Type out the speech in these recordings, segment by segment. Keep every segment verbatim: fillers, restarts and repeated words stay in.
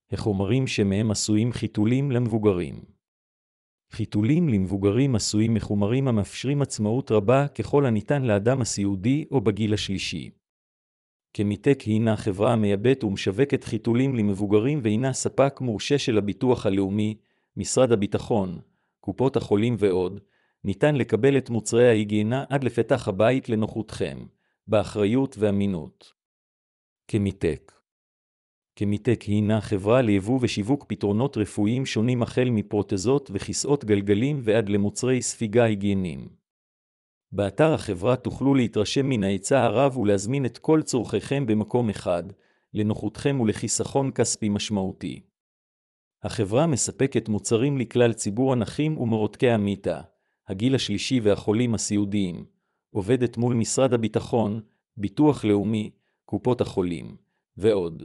החומרים שמהם עשויים חיתולים למבוגרים. חיתולים למבוגרים עשויים מחומרים המאפשרים עצמאות רבה ככל הניתן לאדם הסיעודי או בגיל השלישי. קמיטק הינה חברה המייבאת ומשווקת חיתולים למבוגרים והינה ספק מורשה של הביטוח הלאומי, משרד הביטחון, קופות החולים ועוד. ניתן לקבל את מוצרי ההיגיינה עד לפתח הבית לנוחותכם, באחריות ואמינות. קמיטק קמיטק הינה חברה ליבוא ושיווק פתרונות רפואיים שונים החל מפרוטזות וכיסאות גלגלים ועד למוצרי ספיגה היגייניים. באתר החברה תוכלו להתרשם מן ההיצע הרב ולהזמין את כל צורכיכם במקום אחד, לנוחותכם ולחיסכון כספי משמעותי. החברה מספקת מוצרים לכלל ציבור הנכים ומרותקי המיטה, הגיל השלישי והחולים הסיעודיים, עובדת מול משרד הביטחון, ביטוח לאומי, קופות החולים, ועוד.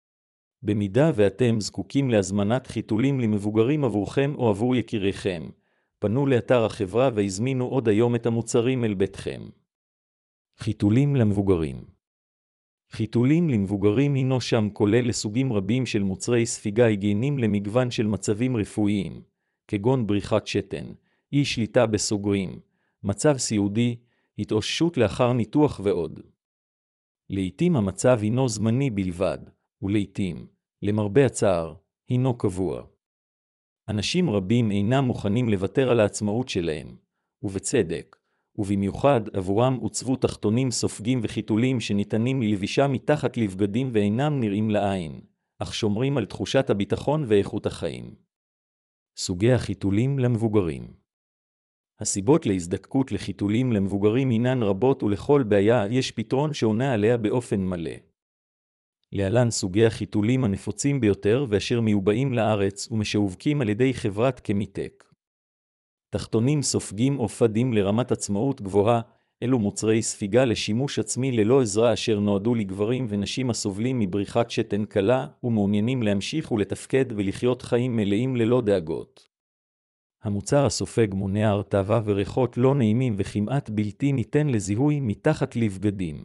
במידה ואתם זקוקים להזמנת חיתולים למבוגרים עבורכם או עבור יקיריכם, פנו לאתר החברה והזמינו עוד היום את המוצרים אל ביתכם. חיתולים למבוגרים. חיתולים למבוגרים הינו שם כולל לסוגים רבים של מוצרי ספיגה היגייניים למגוון של מצבים רפואיים, כגון בריחת שתן, אי שליטה בסוגרים, מצב סיעודי, התאוששות לאחר ניתוח ועוד. לעתים המצב הינו זמני בלבד, ולעתים, למרבה הצער, הינו קבוע. אנשים רבים אינם מוכנים לוותר על העצמאות שלהם, ובצדק, ובמיוחד עבורם עוצבו תחתונים סופגים וחיתולים שניתנים ללבישה מתחת לבגדים ואינם נראים לעין, אך שומרים על תחושת הביטחון ואיכות החיים. סוגי החיתולים למבוגרים. הסיבות להזדקקות לחיתולים למבוגרים הינן רבות ולכל בעיה יש פתרון שעונה עליה באופן מלא. להלן סוגי החיתולים הנפוצים ביותר ואשר מיובאים לארץ ומשווקים על ידי חברת קמיטק. תחתונים סופגים או פדים לרמת עצמאות גבוהה, אלו מוצרי ספיגה לשימוש עצמי ללא עזרה אשר נועדו לגברים ונשים הסובלים מבריחת שתן קלה ומעוניינים להמשיך ולתפקד ולחיות חיים מלאים ללא דאגות. המוצר הסופג מונע הרטבה וריחות לא נעימים וכמעט בלתי ניתן לזיהוי מתחת לבגדים.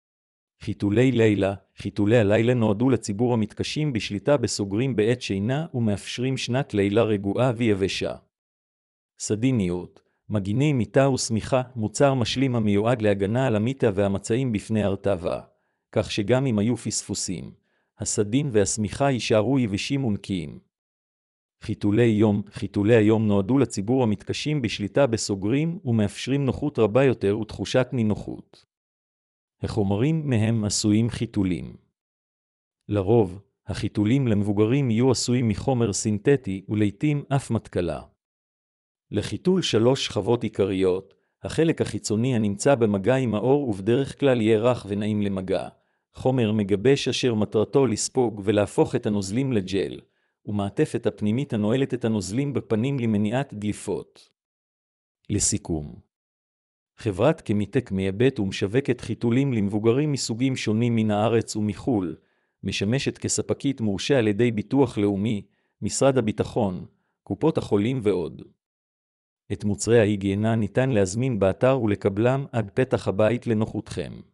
חיתולי לילה, חיתולי הלילה נועדו לציבור המתקשים בשליטה בסוגרים בעת שינה ומאפשרים שנת לילה רגועה ויבשה. סדיניות, מגיני מיטה וסמיכה, מוצר משלים המיועד להגנה על המיטה והמצעים בפני הרטבה, כך שגם אם היו פספוסים, הסדין והסמיכה יישארו יבשים ונקיים. חיתולי יום, חיתולי היום נועדו לציבור המתקשים בשליטה בסוגרים ומאפשרים נוחות רבה יותר ותחושת נינוחות. החומרים מהם עשויים חיתולים. לרוב, החיתולים למבוגרים יהיו עשויים מחומר סינתטי ולעיתים אף מתכלה. לחיתול שלוש שכבות עיקריות, החלק החיצוני הנמצא במגע עם האור ובדרך כלל יהיה רך ונעים למגע, חומר מגבש אשר מטרתו לספוג ולהפוך את הנוזלים לג'ל, ומעטפת הפנימית הנועלת את הנוזלים בפנים למניעת דליפות. לסיכום, חברת קמיטק מייבאת ומשווקת חיתולים למבוגרים מסוגים שונים מן הארץ ומחול, משמשת כספקית מורשה על ידי ביטוח לאומי, משרד הביטחון, קופות החולים ועוד. את מוצרי ההיגיינה ניתן להזמין באתר ולקבלם עד פתח הבית לנוחותכם.